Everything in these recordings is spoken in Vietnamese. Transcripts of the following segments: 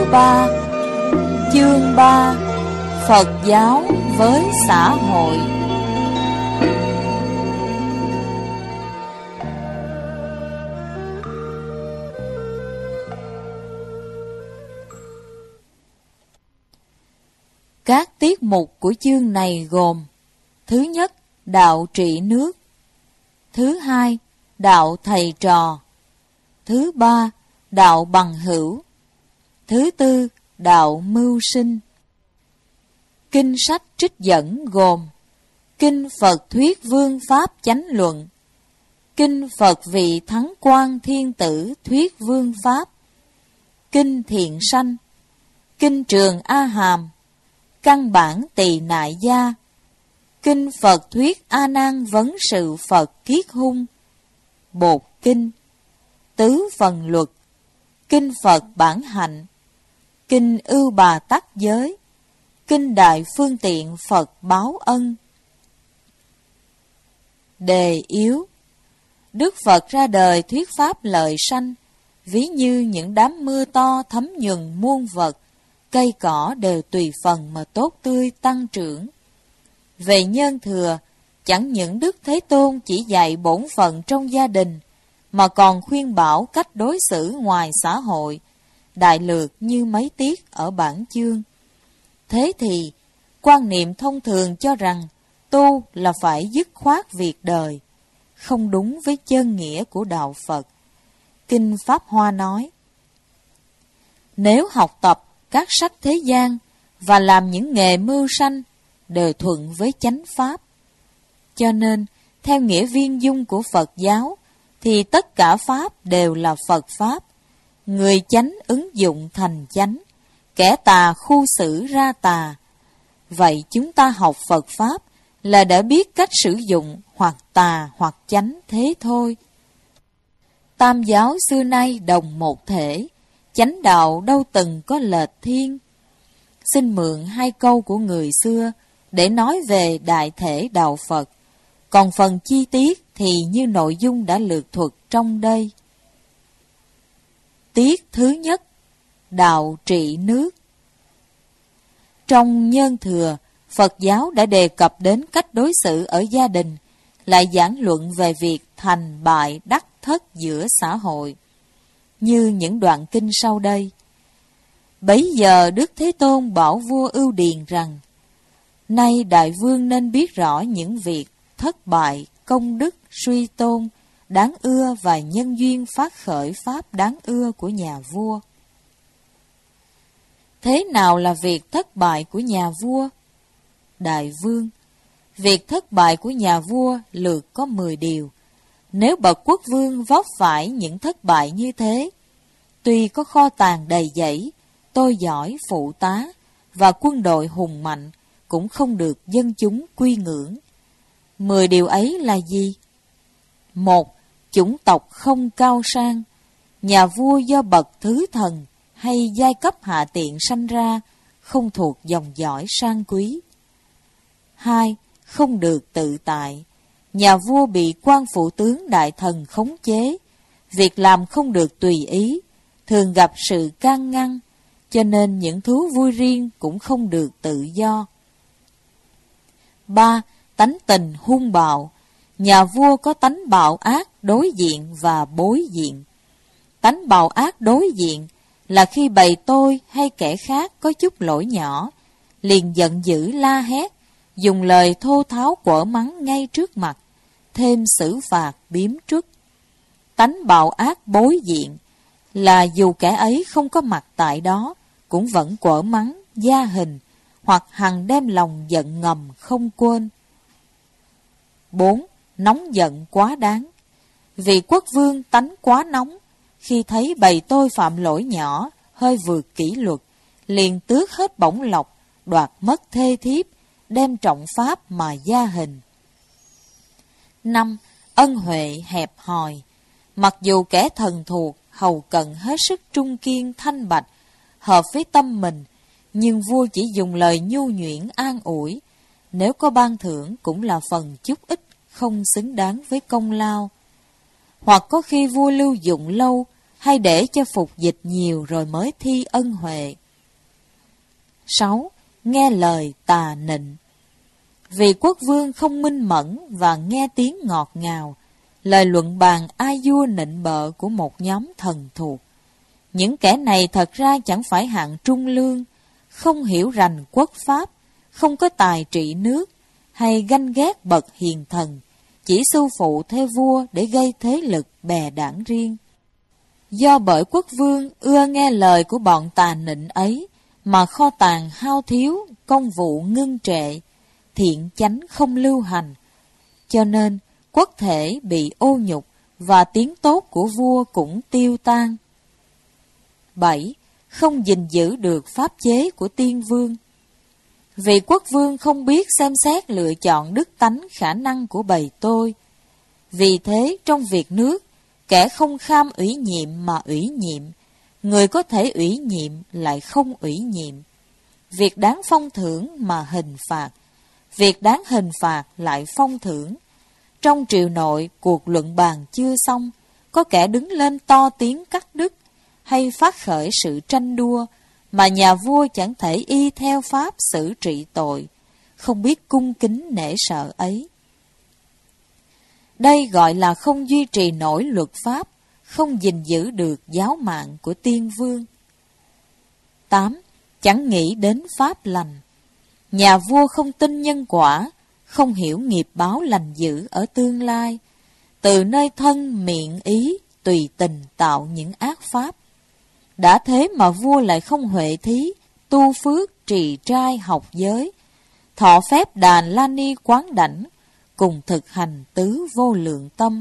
3. Chương 3. Phật giáo với xã hội. Các tiết mục của chương này gồm: thứ nhất, đạo trị nước; thứ hai, đạo thầy trò; thứ ba, đạo bằng hữu; thứ tư, đạo mưu sinh. Kinh sách trích dẫn gồm: Kinh Phật Thuyết Vương Pháp Chánh Luận, Kinh Phật Vị Thắng Quang Thiên Tử Thuyết Vương Pháp, Kinh Thiện Sanh, Kinh Trường A Hàm, Căn Bản Tỳ Nại Gia, Kinh Phật Thuyết A Nan Vấn Sự Phật Kiết Hung, Bột Kinh, Tứ Phần Luật, Kinh Phật Bản Hạnh, Kinh Ưu Bà Tắc Giới, Kinh Đại Phương Tiện Phật Báo Ân. Đề yếu: Đức Phật ra đời thuyết pháp lợi sanh, ví như những đám mưa to thấm nhuần muôn vật, cây cỏ đều tùy phần mà tốt tươi tăng trưởng. Về nhân thừa, chẳng những Đức Thế Tôn chỉ dạy bổn phận trong gia đình, mà còn khuyên bảo cách đối xử ngoài xã hội, đại lược như mấy tiết ở bản chương. Thế thì, quan niệm thông thường cho rằng tu là phải dứt khoát việc đời, không đúng với chân nghĩa của đạo Phật. Kinh Pháp Hoa nói: Nếu học tập các sách thế gian và làm những nghề mưu sanh đều thuận với chánh pháp. Cho nên, theo nghĩa viên dung của Phật giáo, thì tất cả pháp đều là Phật pháp. Người chánh ứng dụng thành chánh, kẻ tà khu xử ra tà. Vậy chúng ta học Phật pháp là đã biết cách sử dụng hoặc tà hoặc chánh thế thôi. Tam giáo xưa nay đồng một thể, chánh đạo đâu từng có lệch thiên. Xin mượn hai câu của người xưa để nói về đại thể đạo Phật, còn phần chi tiết thì như nội dung đã lược thuật trong đây. Tiết thứ nhất, đạo trị nước. Trong nhân thừa, Phật giáo đã đề cập đến cách đối xử ở gia đình, lại giảng luận về việc thành bại đắc thất giữa xã hội, như những đoạn kinh sau đây. Bấy giờ Đức Thế Tôn bảo vua Ưu Điền rằng: Nay đại vương nên biết rõ những việc thất bại, công đức suy tôn đáng ưa và nhân duyên phát khởi pháp đáng ưa của nhà vua. Thế nào là việc thất bại của nhà vua? Đại vương: Việc thất bại của nhà vua lược có 10 điều. Nếu bậc quốc vương vấp phải những thất bại như thế, tuy có kho tàng đầy dẫy, tôi giỏi phụ tá và quân đội hùng mạnh, cũng không được dân chúng quy ngưỡng. 10 điều ấy là gì? 1. Chủng tộc không cao sang. Nhà vua do bậc thứ thần hay giai cấp hạ tiện sanh ra, không thuộc dòng dõi sang quý. 2. Không được tự tại. Nhà vua bị quan phụ tướng đại thần khống chế, việc làm không được tùy ý, thường gặp sự can ngăn, cho nên những thú vui riêng cũng không được tự do. 3. Tánh tình hung bạo. Nhà vua có tánh bạo ác đối diện và bối diện. Tánh bạo ác đối diện là khi bầy tôi hay kẻ khác có chút lỗi nhỏ, liền giận dữ la hét, dùng lời thô tháo quở mắng ngay trước mặt, thêm xử phạt biếm truất. Tánh bạo ác bối diện là dù kẻ ấy không có mặt tại đó, cũng vẫn quở mắng, gia hình, hoặc hằng đem lòng giận ngầm không quên. 4. Nóng giận quá đáng. Vị quốc vương tánh quá nóng, khi thấy bầy tôi phạm lỗi nhỏ, hơi vượt kỷ luật, liền tước hết bổng lộc, đoạt mất thê thiếp, đem trọng pháp mà gia hình. 5. Ân huệ hẹp hòi. Mặc dù kẻ thần thuộc, hầu cận hết sức trung kiên thanh bạch, hợp với tâm mình, nhưng vua chỉ dùng lời nhu nhuyễn an ủi, nếu có ban thưởng cũng là phần chút ít, không xứng đáng với công lao. Hoặc có khi vua lưu dụng lâu, hay để cho phục dịch nhiều rồi mới thi ân huệ. 6. Nghe lời tà nịnh. Vì quốc vương không minh mẫn và nghe tiếng ngọt ngào, lời luận bàn ai vua nịnh bợ của một nhóm thần thuộc. Những kẻ này thật ra chẳng phải hạng trung lương, không hiểu rành quốc pháp, không có tài trị nước, hay ganh ghét bậc hiền thần, chỉ xu phụ theo vua để gây thế lực bè đảng riêng. Do bởi quốc vương ưa nghe lời của bọn tà nịnh ấy, mà kho tàng hao thiếu, công vụ ngưng trệ, thiện chánh không lưu hành, cho nên quốc thể bị ô nhục và tiếng tốt của vua cũng tiêu tan. 7. Không gìn giữ được pháp chế của tiên vương. Vì quốc vương không biết xem xét lựa chọn đức tánh khả năng của bầy tôi. Vì thế trong việc nước, kẻ không kham ủy nhiệm mà ủy nhiệm, người có thể ủy nhiệm lại không ủy nhiệm. Việc đáng phong thưởng mà hình phạt, việc đáng hình phạt lại phong thưởng. Trong triều nội, cuộc luận bàn chưa xong, có kẻ đứng lên to tiếng cắt đứt, hay phát khởi sự tranh đua, mà nhà vua chẳng thể y theo pháp xử trị tội, không biết cung kính nể sợ ấy. Đây gọi là không duy trì nổi luật pháp, không gìn giữ được giáo mạng của tiên vương. 8. Chẳng nghĩ đến pháp lành. Nhà vua không tin nhân quả, không hiểu nghiệp báo lành dữ ở tương lai, từ nơi thân miệng ý tùy tình tạo những ác pháp. Đã thế mà vua lại không huệ thí, tu phước, trì trai, học giới, thọ phép đàn la ni quán đảnh, cùng thực hành tứ vô lượng tâm.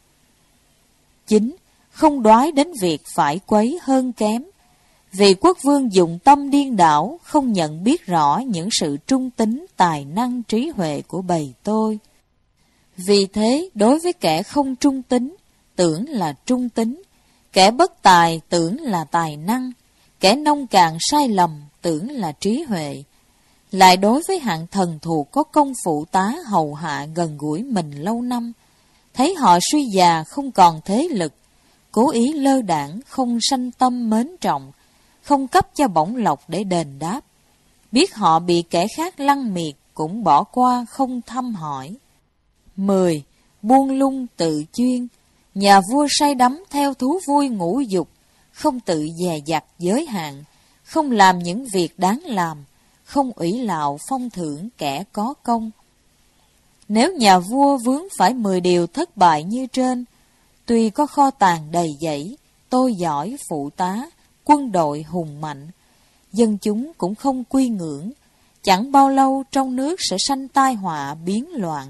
9. Không đoái đến việc phải quấy hơn kém. Vì quốc vương dụng tâm điên đảo, không nhận biết rõ những sự trung tín, tài năng, trí huệ của bầy tôi. Vì thế, đối với kẻ không trung tín, tưởng là trung tín, kẻ bất tài tưởng là tài năng, kẻ nông cạn sai lầm tưởng là trí huệ. Lại đối với hạng thần thuộc có công phụ tá hầu hạ gần gũi mình lâu năm, thấy họ suy già không còn thế lực, cố ý lơ đãng không sanh tâm mến trọng, không cấp cho bổng lộc để đền đáp. Biết họ bị kẻ khác lăng miệt cũng bỏ qua không thăm hỏi. 10. Buông lung tự chuyên. Nhà vua say đắm theo thú vui ngũ dục, không tự dè dặt giới hạn, không làm những việc đáng làm, không ủy lạo phong thưởng kẻ có công. Nếu nhà vua vướng phải 10 điều thất bại như trên, tuy có kho tàng đầy dẫy, tôi giỏi phụ tá, quân đội hùng mạnh, dân chúng cũng không quy ngưỡng, chẳng bao lâu trong nước sẽ sanh tai họa biến loạn.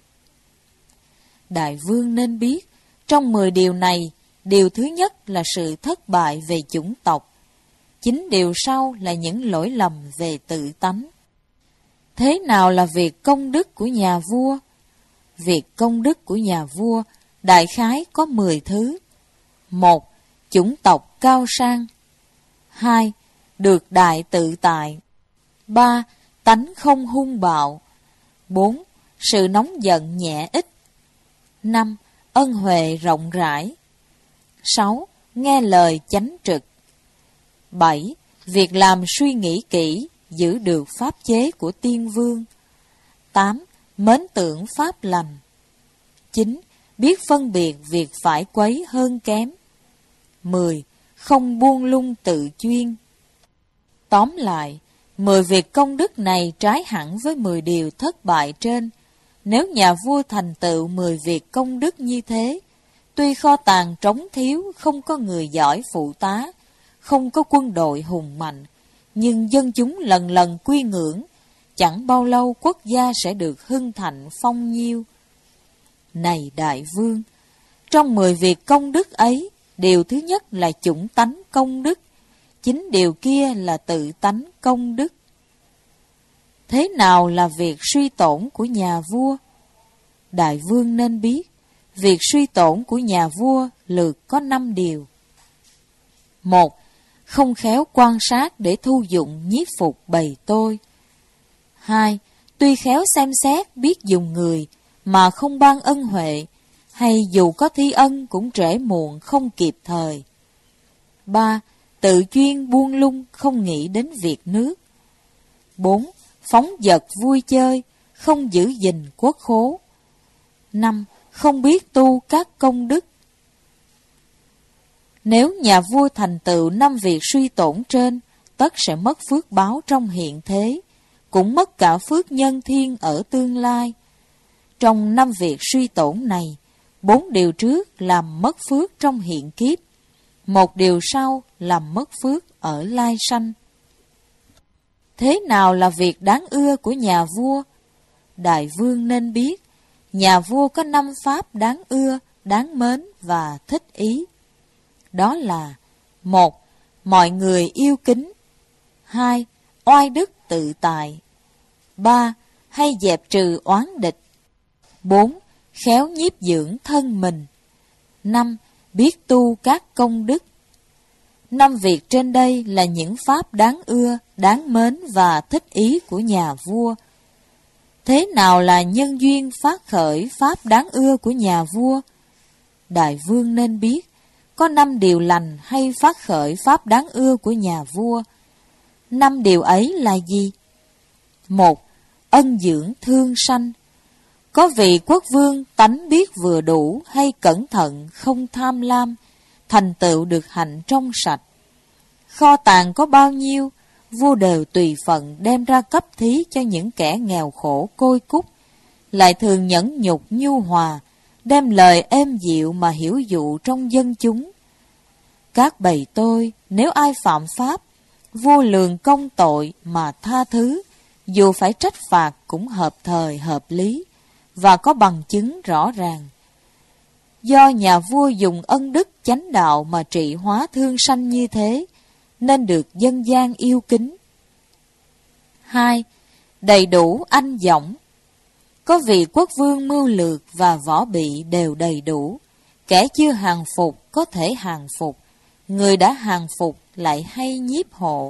Đại vương nên biết, trong 10 điều này, điều thứ nhất là sự thất bại về chủng tộc, 9 điều sau là những lỗi lầm về tự tánh. Thế nào là việc công đức của nhà vua? Việc công đức của nhà vua đại khái có 10 thứ. 1. Chủng tộc cao sang. 2. Được đại tự tại. 3. Tánh không hung bạo. 4. Sự nóng giận nhẹ ít. 5. Ân huệ rộng rãi. 6. Nghe lời chánh trực. 7. Việc làm suy nghĩ kỹ, giữ được pháp chế của tiên vương. 8. Mến tưởng pháp lành. 9. Biết phân biệt việc phải quấy hơn kém. 10. Không buông lung tự chuyên. Tóm lại, 10 việc công đức này trái hẳn với 10 điều thất bại trên. Nếu nhà vua thành tựu 10 việc công đức như thế, tuy kho tàng trống thiếu, không có người giỏi phụ tá, không có quân đội hùng mạnh, nhưng dân chúng lần lần quy ngưỡng, chẳng bao lâu quốc gia sẽ được hưng thịnh phong nhiêu. Này đại vương, trong 10 việc công đức ấy, điều thứ nhất là chủng tánh công đức, 9 điều kia là tự tánh công đức. Thế nào là việc suy tổn của nhà vua? Đại vương nên biết, việc suy tổn của nhà vua lược có 5 điều. 1. Không khéo quan sát để thu dụng nhiếp phục bầy tôi. 2. Tuy khéo xem xét biết dùng người, mà không ban ân huệ, hay dù có thi ân cũng trễ muộn không kịp thời. 3. Tự chuyên buông lung, không nghĩ đến việc nước. 4. Phóng dật vui chơi, không giữ gìn quốc khố. 5. Không biết tu các công đức. Nếu nhà vua thành tựu 5 việc suy tổn trên, tất sẽ mất phước báo trong hiện thế, cũng mất cả phước nhân thiên ở tương lai. Trong 5 việc suy tổn này, 4 điều trước làm mất phước trong hiện kiếp, 1 điều sau làm mất phước ở lai sanh. Thế nào là việc đáng ưa của nhà vua? Đại vương nên biết, nhà vua có 5 pháp đáng ưa, đáng mến và thích ý. Đó là: 1. Mọi người yêu kính. 2. Oai đức tự tại. 3. Hay dẹp trừ oán địch. 4. Khéo nhiếp dưỡng thân mình. 5. Biết tu các công đức. 5 việc trên đây là những pháp đáng ưa, đáng mến và thích ý của nhà vua. Thế nào là nhân duyên phát khởi pháp đáng ưa của nhà vua? Đại vương nên biết, có 5 điều lành hay phát khởi pháp đáng ưa của nhà vua. 5 điều ấy là gì? 1. Ân dưỡng thương sanh. Có vị quốc vương tánh biết vừa đủ hay cẩn thận, không tham lam, thành tựu được hạnh trong sạch. Kho tàng có bao nhiêu, vua đều tùy phận đem ra cấp thí cho những kẻ nghèo khổ côi cút, lại thường nhẫn nhục nhu hòa, đem lời êm dịu mà hiểu dụ trong dân chúng. Các bầy tôi, nếu ai phạm pháp, vua lường công tội mà tha thứ, dù phải trách phạt cũng hợp thời hợp lý, và có bằng chứng rõ ràng. Do nhà vua dùng ân đức chánh đạo mà trị hóa thương sanh như thế, nên được dân gian yêu kính. 2. Đầy đủ anh dõng. Có vị quốc vương mưu lược và võ bị đều đầy đủ. Kẻ chưa hàng phục có thể hàng phục, người đã hàng phục lại hay nhiếp hộ.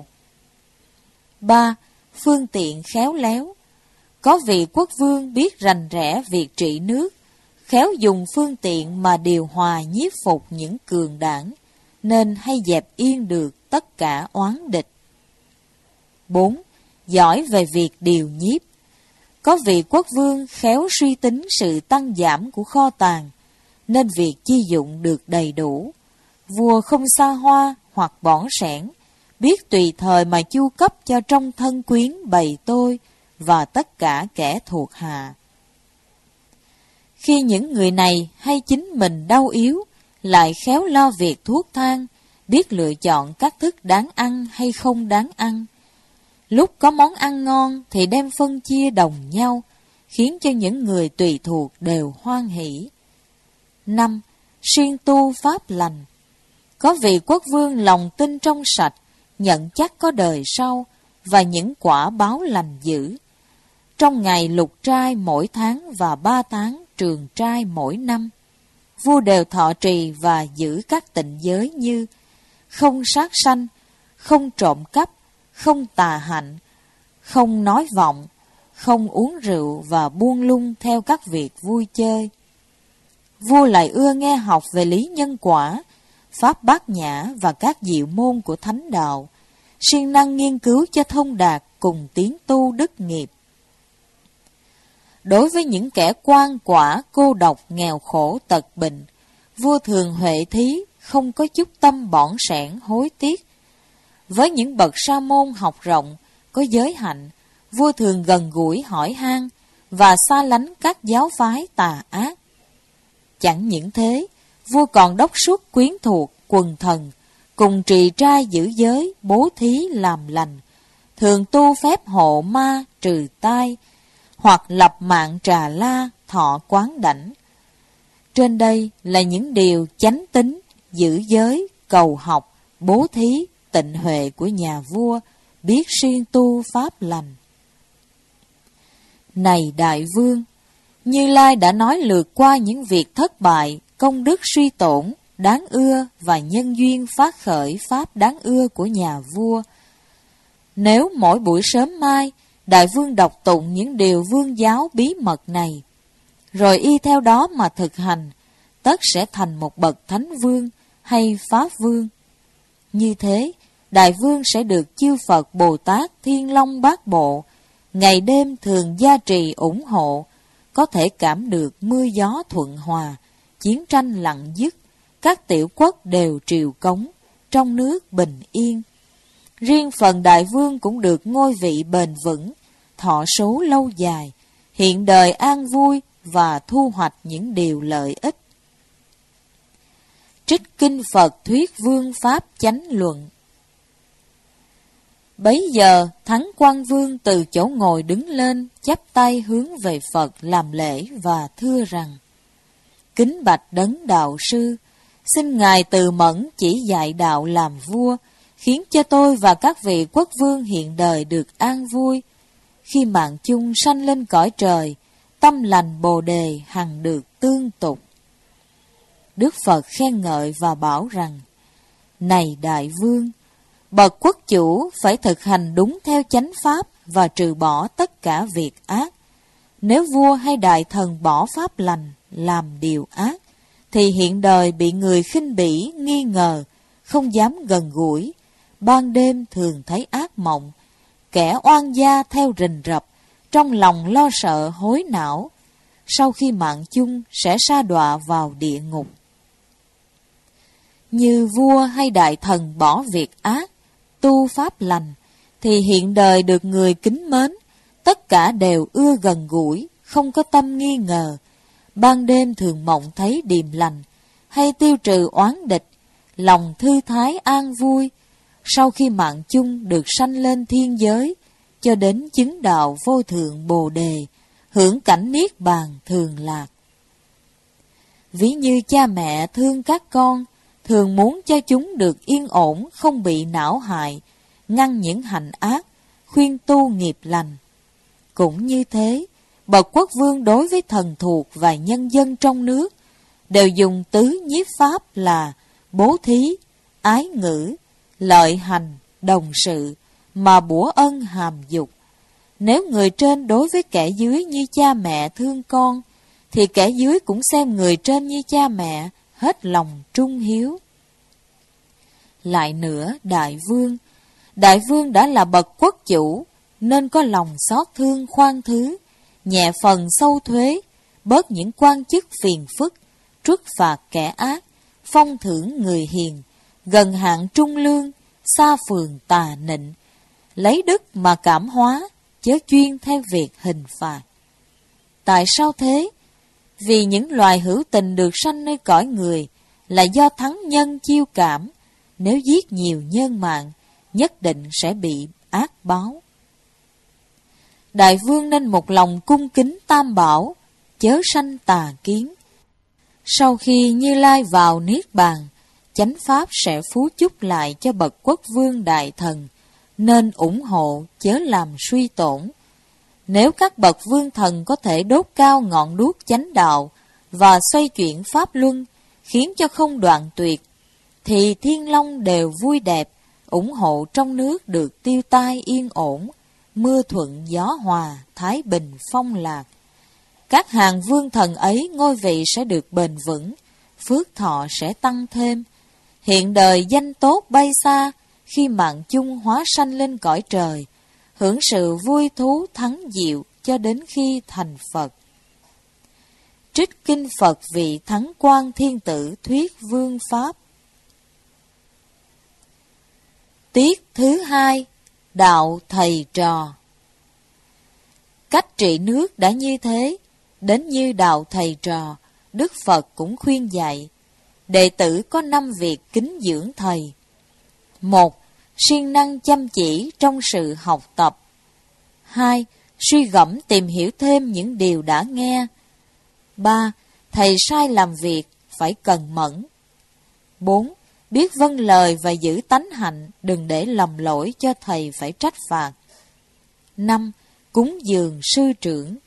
3. Phương tiện khéo léo. Có vị quốc vương biết rành rẽ việc trị nước, khéo dùng phương tiện mà điều hòa nhiếp phục những cường đảng, nên hay dẹp yên được tất cả oán địch. 4. Giỏi về việc điều nhiếp. Có vị quốc vương khéo suy tính sự tăng giảm của kho tàng, nên việc chi dụng được đầy đủ. Vua không xa hoa hoặc bỏn sẻn, biết tùy thời mà chu cấp cho trong thân quyến bầy tôi và tất cả kẻ thuộc hạ. Khi những người này hay chính mình đau yếu, lại khéo lo việc thuốc thang, biết lựa chọn các thức đáng ăn hay không đáng ăn. Lúc có món ăn ngon thì đem phân chia đồng nhau, khiến cho những người tùy thuộc đều hoan hỷ. 5. Siêng tu pháp lành. Có vị quốc vương lòng tin trong sạch, nhận chắc có đời sau và những quả báo lành dữ. Trong ngày lục trai mỗi tháng và 3 tháng trường trai mỗi năm, vua đều thọ trì và giữ các tịnh giới như không sát sanh, không trộm cắp, không tà hạnh, không nói vọng, không uống rượu và buông lung theo các việc vui chơi. Vua lại ưa nghe học về lý nhân quả, pháp bát nhã và các diệu môn của thánh đạo, siêng năng nghiên cứu cho thông đạt cùng tiến tu đức nghiệp. Đối với những kẻ quan quả, cô độc, nghèo khổ, tật bệnh, vua thường huệ thí, không có chút tâm bỏn sẻn, hối tiếc. Với những bậc sa môn học rộng, có giới hạnh, vua thường gần gũi hỏi han và xa lánh các giáo phái tà ác. Chẳng những thế, vua còn đốc suốt quyến thuộc, quần thần, cùng trì trai giữ giới, bố thí làm lành, thường tu phép hộ ma, trừ tai, hoặc lập mạng trà la, thọ quán đảnh. Trên đây là những điều chánh tín, giữ giới, cầu học, bố thí, tịnh huệ của nhà vua, biết siêng tu pháp lành. Này đại vương, Như Lai đã nói lượt qua những việc thất bại, công đức suy tổn, đáng ưa và nhân duyên phát khởi pháp đáng ưa của nhà vua. Nếu mỗi buổi sớm mai, đại vương đọc tụng những điều vương giáo bí mật này, rồi y theo đó mà thực hành, tất sẽ thành một bậc thánh vương hay pháp vương. Như thế, Đại Vương sẽ được chư Phật Bồ Tát Thiên Long Bát Bộ ngày đêm thường gia trì ủng hộ, có thể cảm được mưa gió thuận hòa, chiến tranh lặng dứt, các tiểu quốc đều triều cống, trong nước bình yên. Riêng phần Đại Vương cũng được ngôi vị bền vững, thọ số lâu dài, hiện đời an vui và thu hoạch những điều lợi ích. Trích kinh Phật thuyết vương pháp chánh luận. Bấy giờ Thắng Quan Vương từ chỗ ngồi đứng lên, chắp tay hướng về Phật làm lễ và thưa rằng: Kính bạch đấng đạo sư, xin Ngài từ mẫn chỉ dạy đạo làm vua, khiến cho tôi và các vị quốc vương hiện đời được an vui. Khi mạng chung sanh lên cõi trời, tâm lành Bồ đề hằng được tương tục. Đức Phật khen ngợi và bảo rằng: Này Đại Vương, bậc quốc chủ phải thực hành đúng theo chánh pháp và trừ bỏ tất cả việc ác. Nếu vua hay đại thần bỏ pháp lành, làm điều ác, thì hiện đời bị người khinh bỉ, nghi ngờ, không dám gần gũi. Ban đêm thường thấy ác mộng, kẻ oan gia theo rình rập, trong lòng lo sợ hối não. Sau khi mạng chung sẽ sa đọa vào địa ngục. Như vua hay đại thần bỏ việc ác, tu pháp lành, thì hiện đời được người kính mến, tất cả đều ưa gần gũi, không có tâm nghi ngờ. Ban đêm thường mộng thấy điềm lành, hay tiêu trừ oán địch, lòng thư thái an vui. Sau khi mạng chung được sanh lên thiên giới, cho đến chứng đạo vô thượng Bồ đề, hưởng cảnh niết bàn thường lạc. Ví như cha mẹ thương các con, thường muốn cho chúng được yên ổn, không bị não hại, ngăn những hành ác, khuyên tu nghiệp lành. Cũng như thế, bậc quốc vương đối với thần thuộc và nhân dân trong nước, đều dùng tứ nhiếp pháp là bố thí, ái ngữ, lợi hành, đồng sự, mà bủa ân hàm dục. Nếu người trên đối với kẻ dưới như cha mẹ thương con, thì kẻ dưới cũng xem người trên như cha mẹ, hết lòng trung hiếu. Lại nữa, Đại Vương đã là bậc quốc chủ, nên có lòng xót thương khoan thứ, nhẹ phần sâu thuế, bớt những quan chức phiền phức, truất phạt kẻ ác, phong thưởng người hiền, gần hạn trung lương, xa phường tà nịnh, lấy đức mà cảm hóa, chớ chuyên theo việc hình phạt. Tại sao thế? Vì những loài hữu tình được sanh nơi cõi người là do thắng nhân chiêu cảm, nếu giết nhiều nhân mạng, nhất định sẽ bị ác báo. Đại Vương nên một lòng cung kính Tam Bảo, chớ sanh tà kiến. Sau khi Như Lai vào Niết Bàn, chánh pháp sẽ phú chúc lại cho bậc quốc vương đại thần, nên ủng hộ chớ làm suy tổn. Nếu các bậc vương thần có thể đốt cao ngọn đuốc chánh đạo và xoay chuyển pháp luân, khiến cho không đoạn tuyệt, thì thiên long đều vui đẹp, ủng hộ trong nước được tiêu tai yên ổn, mưa thuận gió hòa, thái bình phong lạc. Các hàng vương thần ấy ngôi vị sẽ được bền vững, phước thọ sẽ tăng thêm, hiện đời danh tốt bay xa, khi mạng chung hóa sanh lên cõi trời, hưởng sự vui thú thắng diệu cho đến khi thành Phật. Trích kinh Phật vị Thắng Quan Thiên Tử thuyết vương pháp. Tiết thứ 2. Đạo thầy trò. Cách trị nước đã như thế, đến như đạo thầy trò, Đức Phật cũng khuyên dạy. Đệ tử có 5 việc kính dưỡng thầy. 1. Siêng năng chăm chỉ trong sự học tập. 2. Suy gẫm tìm hiểu thêm những điều đã nghe. 3. Thầy sai làm việc, phải cần mẫn. 4. Biết vâng lời và giữ tánh hạnh, đừng để lầm lỗi cho thầy phải trách phạt. 5. Cúng dường sư trưởng.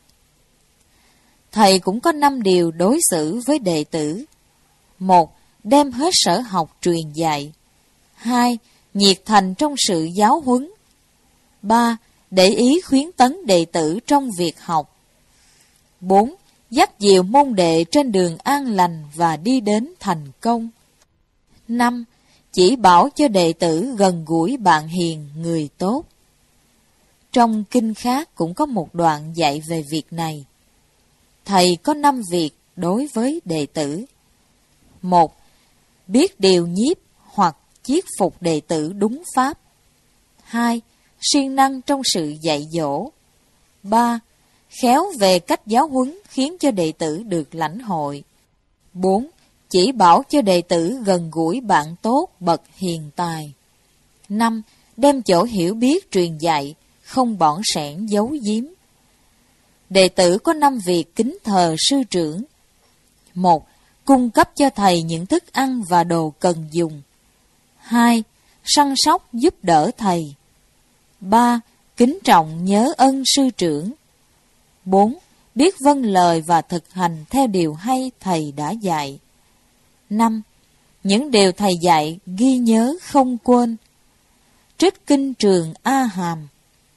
Thầy cũng có 5 điều đối xử với đệ tử. 1. Đem hết sở học truyền dạy. 2. Nhiệt thành trong sự giáo huấn. 3. Để ý khuyến tấn đệ tử trong việc học. 4. Dắt dìu môn đệ trên đường an lành và đi đến thành công. 5. chỉ bảo cho đệ tử gần gũi bạn hiền, người tốt. Trong kinh khác cũng có một đoạn dạy về việc này. Thầy có 5 việc đối với đệ tử. 1. Biết điều nhiếp hoặc chiết phục đệ tử đúng pháp. 2. Siêng năng trong sự dạy dỗ. 3. Khéo về cách giáo huấn khiến cho đệ tử được lãnh hội. 4. Chỉ bảo cho đệ tử gần gũi bạn tốt bậc hiền tài. 5. Đem chỗ hiểu biết truyền dạy, không bỏn sẻn giấu giếm. Đệ tử có 5 việc kính thờ sư trưởng. 1. Cung cấp cho thầy những thức ăn và đồ cần dùng. 2. Săn sóc giúp đỡ thầy. 3. Kính trọng nhớ ân sư trưởng. 4. Biết vâng lời và thực hành theo điều hay thầy đã dạy. 5. Những điều thầy dạy ghi nhớ không quên. Trích kinh Trường A Hàm.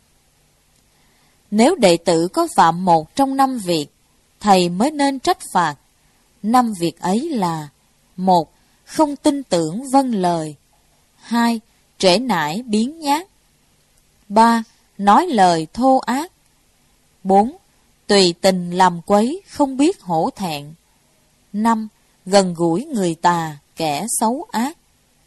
Nếu đệ tử có phạm một trong 5 việc, thầy mới nên trách phạt. 5 việc ấy là: 1. Không tin tưởng vâng lời. 2. Trễ nải biếng nhác. 3. Nói lời thô ác. 4. Tùy tình làm quấy, không biết hổ thẹn. 5. Gần gũi người tà, kẻ xấu ác.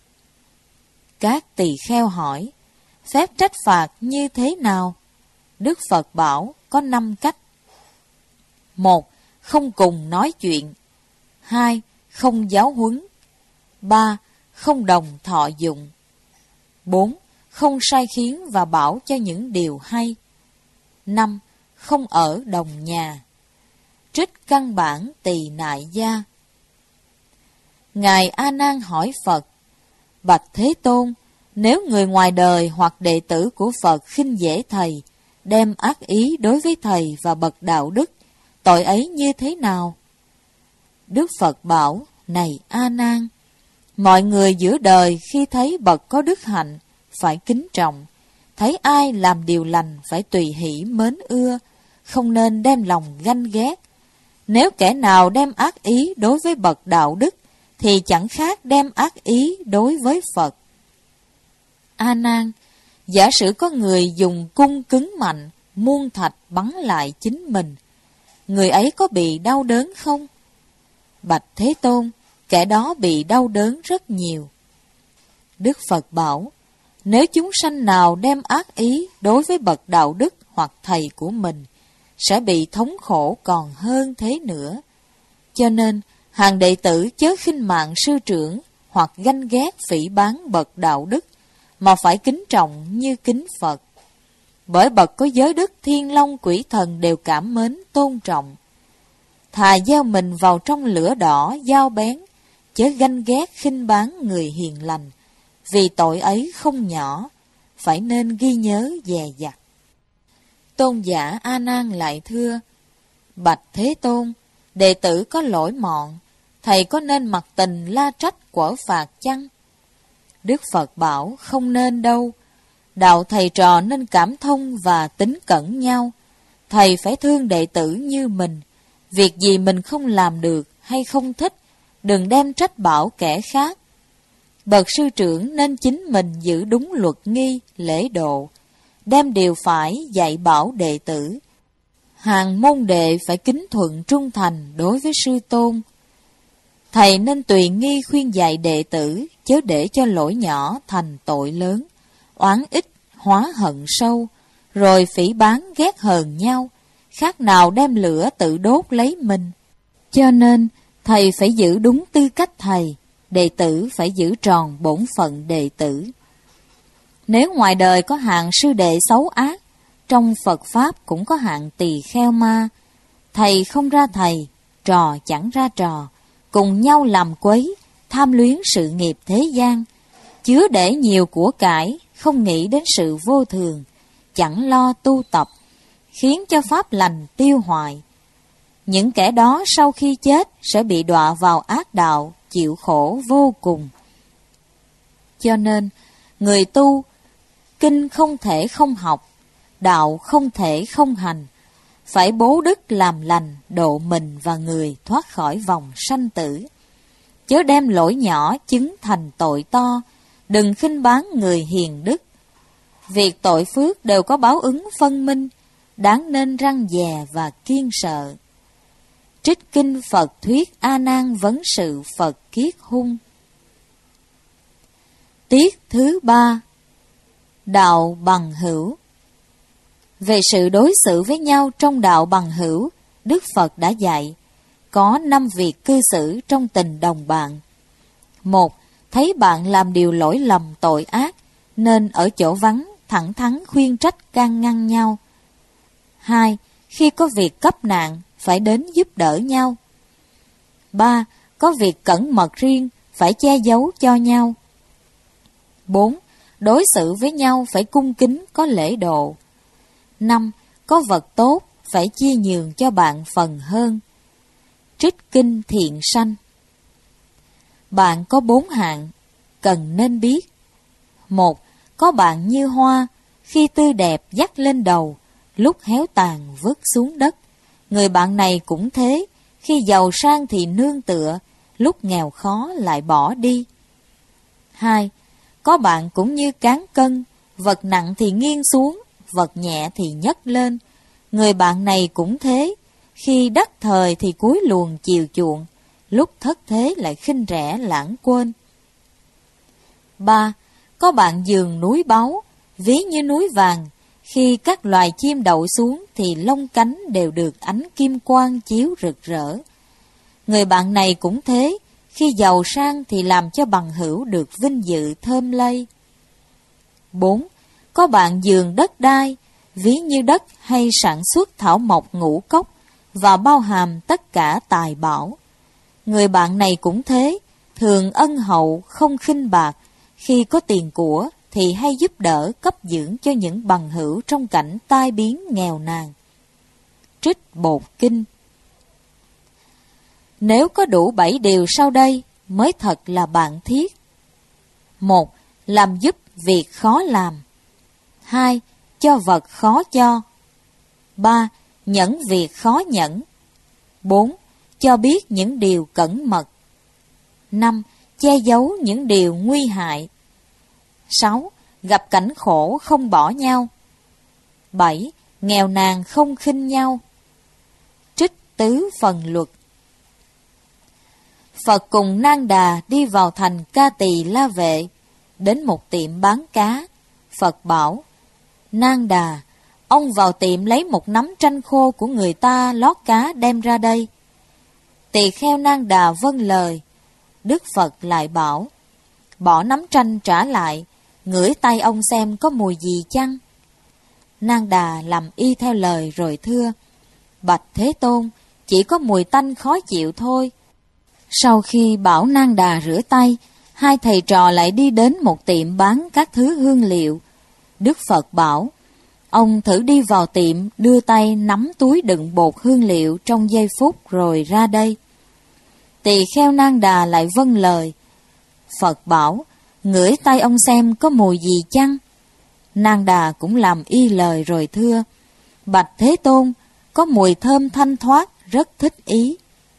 Các tỳ kheo hỏi: phép trách phạt như thế nào? Đức Phật bảo có 5 cách. 1. Không cùng nói chuyện. 2. Không giáo huấn. 3. Không đồng thọ dụng. 4. Không sai khiến và bảo cho những điều hay. 5. Không ở đồng nhà. Trích căn bản Tỳ Nại Gia. Ngài A Nan hỏi Phật: bạch Thế Tôn, nếu người ngoài đời hoặc đệ tử của Phật khinh dễ thầy, đem ác ý đối với thầy và bậc đạo đức, tội ấy như thế nào? Đức Phật bảo: này A Nan, mọi người giữa đời khi thấy bậc có đức hạnh phải kính trọng, thấy ai làm điều lành phải tùy hỷ mến ưa, không nên đem lòng ganh ghét. Nếu kẻ nào đem ác ý đối với bậc đạo đức, thì chẳng khác đem ác ý đối với Phật. A Nan, giả sử có người dùng cung cứng mạnh, muôn thạch bắn lại chính mình, người ấy có bị đau đớn không? Bạch Thế Tôn, kẻ đó bị đau đớn rất nhiều. Đức Phật bảo: nếu chúng sanh nào đem ác ý đối với bậc đạo đức hoặc thầy của mình, sẽ bị thống khổ còn hơn thế nữa. Cho nên, hàng đệ tử chớ khinh mạng sư trưởng hoặc ganh ghét phỉ báng bậc đạo đức, mà phải kính trọng như kính Phật. Bởi bậc có giới đức thiên long quỷ thần đều cảm mến tôn trọng. Thà gieo mình vào trong lửa đỏ dao bén, chớ ganh ghét khinh báng người hiền lành, vì tội ấy không nhỏ, phải nên ghi nhớ dè dặt. Tôn giả A Nan lại thưa: bạch Thế Tôn, đệ tử có lỗi mọn, thầy có nên mặc tình la trách quở phạt chăng? Đức Phật bảo: không nên đâu. Đạo thầy trò nên cảm thông và tín cẩn nhau. Thầy phải thương đệ tử như mình. Việc gì mình không làm được hay không thích, đừng đem trách bảo kẻ khác. Bậc sư trưởng nên chính mình giữ đúng luật nghi, lễ độ, đem điều phải dạy bảo đệ tử. Hàng môn đệ phải kính thuận trung thành đối với sư tôn. Thầy nên tùy nghi khuyên dạy đệ tử, chớ để cho lỗi nhỏ thành tội lớn, oán ích hóa hận sâu, rồi phỉ báng ghét hờn nhau, khác nào đem lửa tự đốt lấy mình. Cho nên, thầy phải giữ đúng tư cách thầy, đệ tử phải giữ tròn bổn phận đệ tử. Nếu ngoài đời có hạng sư đệ xấu ác, trong Phật Pháp cũng có hạng tỳ kheo ma. Thầy không ra thầy, trò chẳng ra trò, cùng nhau làm quấy, tham luyến sự nghiệp thế gian, chứa để nhiều của cải, không nghĩ đến sự vô thường, chẳng lo tu tập, khiến cho pháp lành tiêu hoại. Những kẻ đó sau khi chết sẽ bị đọa vào ác đạo, chịu khổ vô cùng. Cho nên, người tu, kinh không thể không học, đạo không thể không hành, phải bố đức làm lành, độ mình và người thoát khỏi vòng sanh tử. Chớ đem lỗi nhỏ chứng thành tội to, đừng khinh báng người hiền đức. Việc tội phước đều có báo ứng phân minh, đáng nên răn dè và kiêng sợ. Trích kinh Phật thuyết A Nan vấn sự Phật kiết hung. Tiết thứ 3. Đạo bằng hữu. Về sự đối xử với nhau trong đạo bằng hữu, Đức Phật đã dạy có 5 việc cư xử trong tình đồng bạn. 1. Thấy bạn làm điều lỗi lầm tội ác, nên ở chỗ vắng thẳng thắn khuyên trách can ngăn nhau. 2. Khi có việc cấp nạn, phải đến giúp đỡ nhau. 3. Có việc cẩn mật riêng, phải che giấu cho nhau. 4. Đối xử với nhau phải cung kính, có lễ độ. 5. Có vật tốt, phải chia nhường cho bạn phần hơn. Trích kinh Thiện Sanh. Bạn có 4 hạng, cần nên biết. 1. Có bạn như hoa, khi tươi đẹp dắt lên đầu, lúc héo tàn vứt xuống đất. Người bạn này cũng thế, khi giàu sang thì nương tựa, lúc nghèo khó lại bỏ đi. 2. Có bạn cũng như cán cân, vật nặng thì nghiêng xuống, vật nhẹ thì nhấc lên. Người bạn này cũng thế, khi đắc thời thì cúi luồng chiều chuộng, lúc thất thế lại khinh rẻ lãng quên. 3. Có bạn giường núi báu, ví như núi vàng, khi các loài chim đậu xuống thì lông cánh đều được ánh kim quang chiếu rực rỡ. Người bạn này cũng thế, khi giàu sang thì làm cho bằng hữu được vinh dự thơm lây. 4. Có bạn giường đất đai, ví như đất hay sản xuất thảo mộc ngũ cốc, và bao hàm tất cả tài bảo. Người bạn này cũng thế, thường ân hậu, không khinh bạc, khi có tiền của thì hay giúp đỡ cấp dưỡng cho những bằng hữu trong cảnh tai biến nghèo nàn. Trích Bột Kinh. Nếu có đủ 7 điều sau đây mới thật là bạn thiết. 1. Làm giúp việc khó làm. 2. Cho vật khó cho. 3. Nhẫn việc khó nhẫn. 4. Cho biết những điều cẩn mật. 5. Che giấu những điều nguy hại. 6. Gặp cảnh khổ không bỏ nhau. 7. Nghèo nàn không khinh nhau. Trích Tứ Phần Luật. Phật cùng Nang Đà đi vào thành Ca Tỳ La Vệ, đến một tiệm bán cá. Phật bảo: Nang Đà, ông vào tiệm lấy một nắm tranh khô của người ta lót cá đem ra đây. Tỳ kheo Nang Đà vâng lời. Đức Phật lại bảo: bỏ nắm tranh trả lại, ngửi tay ông xem có mùi gì chăng? Nang Đà làm y theo lời rồi thưa: bạch Thế Tôn, chỉ có mùi tanh khó chịu thôi. Sau khi bảo Nang Đà rửa tay, hai thầy trò lại đi đến một tiệm bán các thứ hương liệu. Đức Phật bảo: ông thử đi vào tiệm, đưa tay nắm túi đựng bột hương liệu trong giây phút rồi ra đây. Tỳ kheo Nang Đà lại vâng lời. Phật bảo: ngửi tay ông xem có mùi gì chăng? Nang Đà cũng làm y lời rồi thưa: bạch Thế Tôn, có mùi thơm thanh thoát, rất thích ý.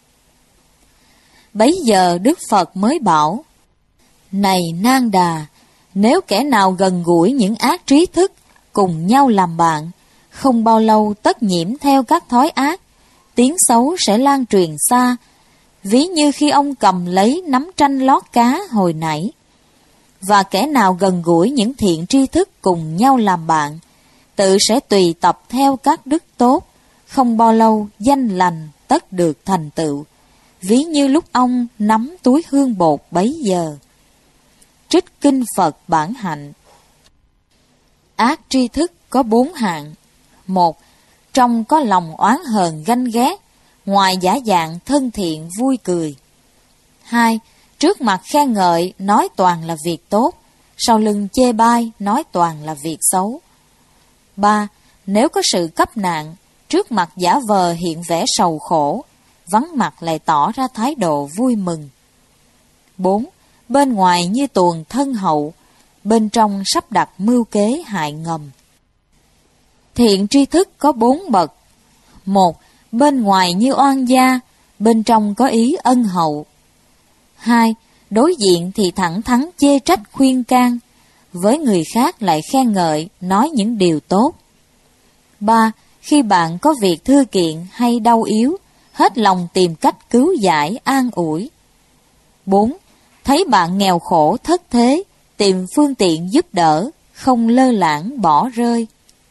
Bấy giờ Đức Phật mới bảo: này Nang Đà, nếu kẻ nào gần gũi những ác trí thức, cùng nhau làm bạn, không bao lâu tất nhiễm theo các thói ác, tiếng xấu sẽ lan truyền xa, ví như khi ông cầm lấy nắm tranh lót cá hồi nãy. Và kẻ nào gần gũi những thiện tri thức cùng nhau làm bạn, tự sẽ tùy tập theo các đức tốt, không bao lâu danh lành tất được thành tựu, ví như lúc ông nắm túi hương bột bấy giờ. Trích kinh Phật Bản Hạnh. Ác tri thức có 4 hạng. 1. Trong có lòng oán hờn ganh ghét, ngoài giả dạng thân thiện vui cười. 2. Trước mặt khen ngợi nói toàn là việc tốt, sau lưng chê bai nói toàn là việc xấu. 3. Nếu có sự cấp nạn, trước mặt giả vờ hiện vẻ sầu khổ, vắng mặt lại tỏ ra thái độ vui mừng. 4. Bên ngoài như tuồng thân hậu, bên trong sắp đặt mưu kế hại ngầm. Thiện tri thức có 4 bậc. 1. Bên ngoài như oan gia, bên trong có ý ân hậu. 2. đối diện thì thẳng thắn chê trách khuyên can, với người khác lại khen ngợi, nói những điều tốt. 3. Khi bạn có việc thư kiện hay đau yếu, hết lòng tìm cách cứu giải an ủi. 4. Thấy bạn nghèo khổ thất thế, tìm phương tiện giúp đỡ, không lơ lãng bỏ rơi.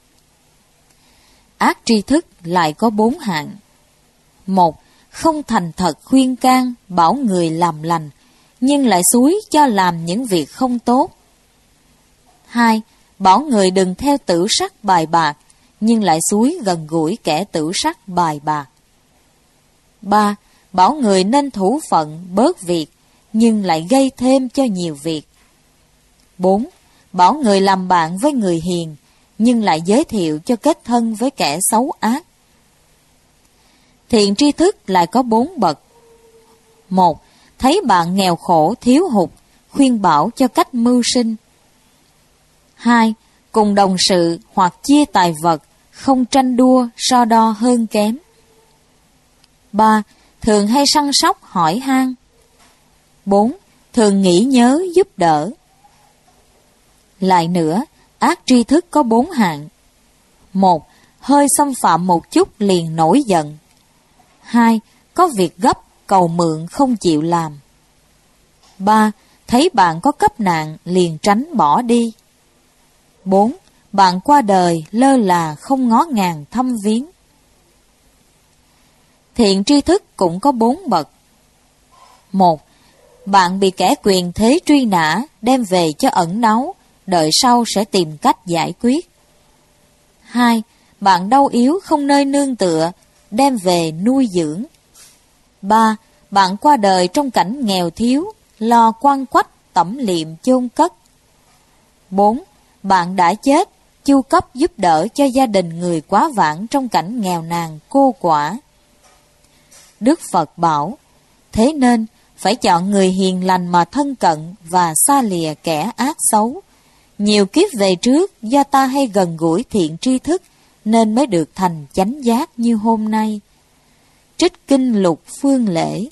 Ác tri thức lại có 4 hạng. 1. Không thành thật khuyên can, bảo người làm lành, nhưng lại xúi cho làm những việc không tốt. 2. Bảo người đừng theo tử sắc bài bạc, nhưng lại xúi gần gũi kẻ tử sắc bài bạc. 3. Bảo người nên thủ phận bớt việc, nhưng lại gây thêm cho nhiều việc. 4. Bảo người làm bạn với người hiền, nhưng lại giới thiệu cho kết thân với kẻ xấu ác. Thiện tri thức lại có 4 bậc. 1. Thấy bạn nghèo khổ thiếu hụt, khuyên bảo cho cách mưu sinh. 2. Cùng đồng sự hoặc chia tài vật, không tranh đua so đo hơn kém. 3. Thường hay săn sóc hỏi han. 4. Thường nghĩ nhớ giúp đỡ. Lại nữa, ác tri thức có 4 hạng. 1. Hơi xâm phạm một chút liền nổi giận. 2. Có việc gấp, cầu mượn không chịu làm. 3. Thấy bạn có cấp nạn liền tránh bỏ đi. 4. Bạn qua đời lơ là không ngó ngàng thăm viếng. Thiện tri thức cũng có 4 bậc. 1. Bạn bị kẻ quyền thế truy nã, đem về cho ẩn náu, đợi sau sẽ tìm cách giải quyết. 2. Bạn đau yếu không nơi nương tựa, đem về nuôi dưỡng. 3. Bạn qua đời trong cảnh nghèo thiếu, lo quăng quách tẩm liệm chôn cất. 4. Bạn đã chết, chu cấp giúp đỡ cho gia đình người quá vãng trong cảnh nghèo nàn cô quả. Đức Phật bảo, thế nên phải chọn người hiền lành mà thân cận và xa lìa kẻ ác xấu. Nhiều kiếp về trước do ta hay gần gũi thiện tri thức nên mới được thành chánh giác như hôm nay. Trích Kinh Lục Phương Lễ.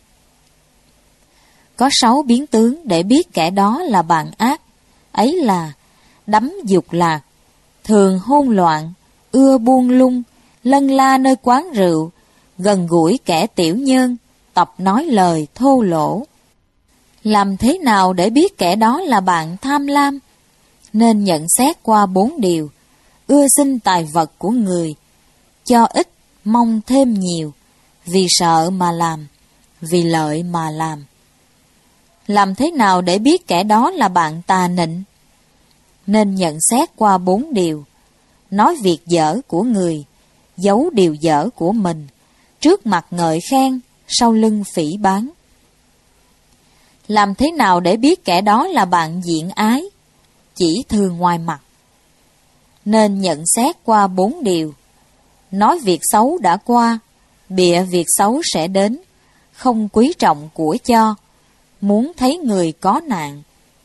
Có 6 biến tướng để biết kẻ đó là bạn ác, ấy là đắm dục lạc, thường hôn loạn, ưa buông lung, lân la nơi quán rượu, gần gũi kẻ tiểu nhân, tập nói lời thô lỗ. Làm thế nào để biết kẻ đó là bạn tham lam? Nên nhận xét qua 4 điều: ưa xin tài vật của người, cho ít mong thêm nhiều, vì sợ mà làm, vì lợi mà làm. Làm thế nào để biết kẻ đó là bạn tà nịnh? Nên nhận xét qua 4 điều: nói việc dở của người, giấu điều dở của mình, trước mặt ngợi khen, sau lưng phỉ báng. Làm thế nào để biết kẻ đó là bạn diện ái? Chỉ thường ngoài mặt. Nên nhận xét qua 4 điều: nói việc xấu đã qua, bịa việc xấu sẽ đến, không quý trọng của cho, muốn thấy người có nạn.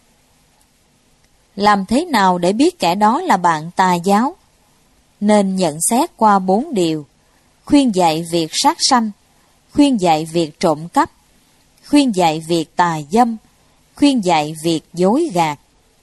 Làm thế nào để biết kẻ đó là bạn tà giáo? Nên nhận xét qua 4 điều: khuyên dạy việc sát sanh, khuyên dạy việc trộm cắp, khuyên dạy việc tà dâm, khuyên dạy việc dối gạt.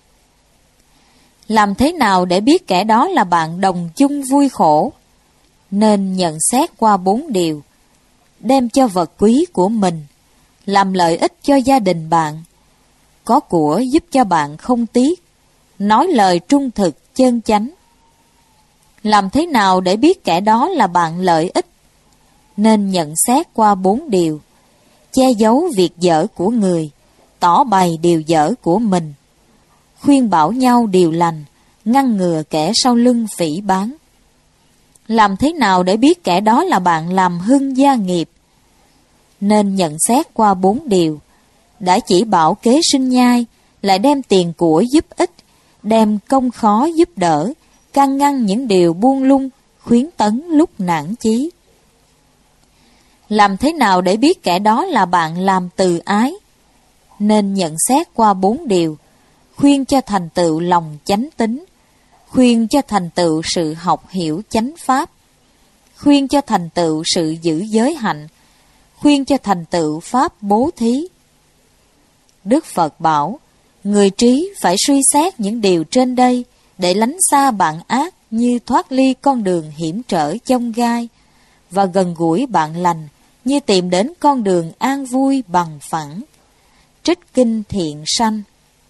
Làm thế nào để biết kẻ đó là bạn đồng chung vui khổ? Nên nhận xét qua 4 điều: đem cho vật quý của mình, làm lợi ích cho gia đình bạn, có của giúp cho bạn không tiếc, nói lời trung thực chân chánh. Làm thế nào để biết kẻ đó là bạn lợi ích? Nên nhận xét qua 4 điều: che giấu việc dở của người, tỏ bày điều dở của mình, khuyên bảo nhau điều lành, ngăn ngừa kẻ sau lưng phỉ báng. Làm thế nào để biết kẻ đó là bạn làm hưng gia nghiệp? Nên nhận xét qua 4 điều: đã chỉ bảo kế sinh nhai, lại đem tiền của giúp ích, đem công khó giúp đỡ, can ngăn những điều buông lung, khuyến tấn lúc nản chí. Làm thế nào để biết kẻ đó là bạn làm từ ái? Nên nhận xét qua 4 điều: khuyên cho thành tựu lòng chánh tín, khuyên cho thành tựu sự học hiểu chánh pháp, khuyên cho thành tựu sự giữ giới hạnh, khuyên cho thành tựu pháp bố thí. Đức Phật bảo, người trí phải suy xét những điều trên đây để lánh xa bạn ác như thoát ly con đường hiểm trở chông gai, và gần gũi bạn lành như tìm đến con đường an vui bằng phẳng. Trích Kinh Thiện Sanh.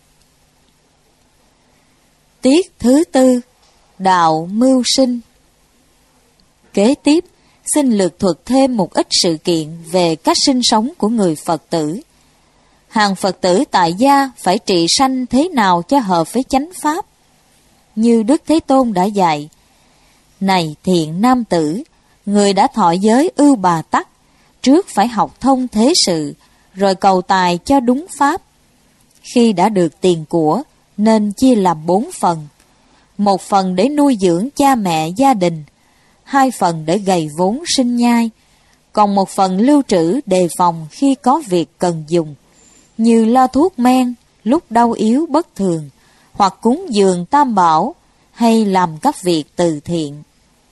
Tiết thứ tư, đạo mưu sinh. Kế tiếp, xin lược thuật thêm một ít sự kiện về cách sinh sống của người Phật tử. Hàng Phật tử tại gia phải trị sanh thế nào cho hợp với chánh pháp? Như Đức Thế Tôn đã dạy, này thiện nam tử, người đã thọ giới ưu bà tắc, trước phải học thông thế sự, rồi cầu tài cho đúng pháp. Khi đã được tiền của, nên chia làm 4 phần. 1 phần để nuôi dưỡng cha mẹ gia đình, 2 phần để gầy vốn sinh nhai, còn 1 phần lưu trữ đề phòng khi có việc cần dùng, như lo thuốc men lúc đau yếu bất thường, hoặc cúng dường tam bảo, hay làm các việc từ thiện.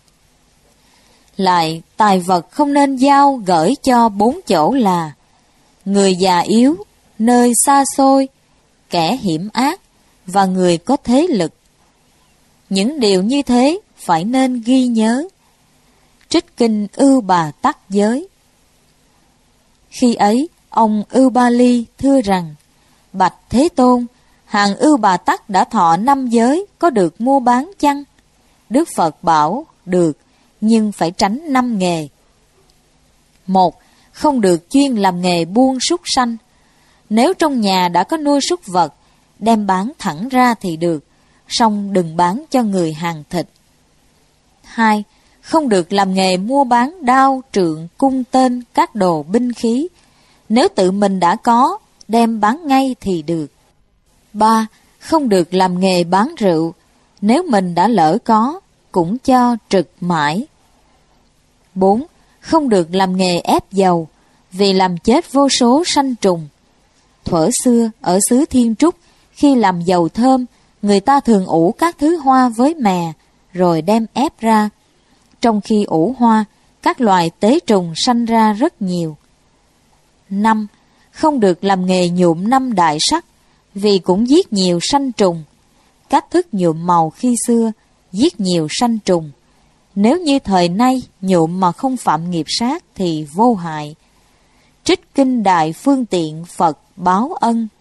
Lại, tài vật không nên giao gửi cho 4 chỗ là người già yếu, nơi xa xôi, kẻ hiểm ác và người có thế lực. Những điều như thế phải nên ghi nhớ. Trích Kinh Ưu Bà Tắc Giới. Khi ấy, ông Ưu Ba Ly thưa rằng, bạch Thế Tôn, hàng Ưu Bà Tắc đã thọ 5 giới, có được mua bán chăng? Đức Phật bảo, được, nhưng phải tránh 5 nghề. 1. Không được chuyên làm nghề buôn súc sanh. Nếu trong nhà đã có nuôi súc vật, đem bán thẳng ra thì được, song đừng bán cho người hàng thịt. 2. Không được làm nghề mua bán đao, trượng, cung tên, các đồ binh khí. Nếu tự mình đã có, đem bán ngay thì được. 3. Không được làm nghề bán rượu. Nếu mình đã lỡ có, cũng cho trực mãi. 4. Không được làm nghề ép dầu, vì làm chết vô số sanh trùng. Thuở xưa, ở xứ Thiên Trúc, khi làm dầu thơm, người ta thường ủ các thứ hoa với mè, rồi đem ép ra. Trong khi ủ hoa, các loài tế trùng sanh ra rất nhiều. 5. Không được làm nghề nhuộm 5 đại sắc, vì cũng giết nhiều sanh trùng. Cách thức nhuộm màu khi xưa, giết nhiều sanh trùng. Nếu như thời nay nhuộm mà không phạm nghiệp sát thì vô hại. Trích Kinh Đại Phương Tiện Phật Báo Ân.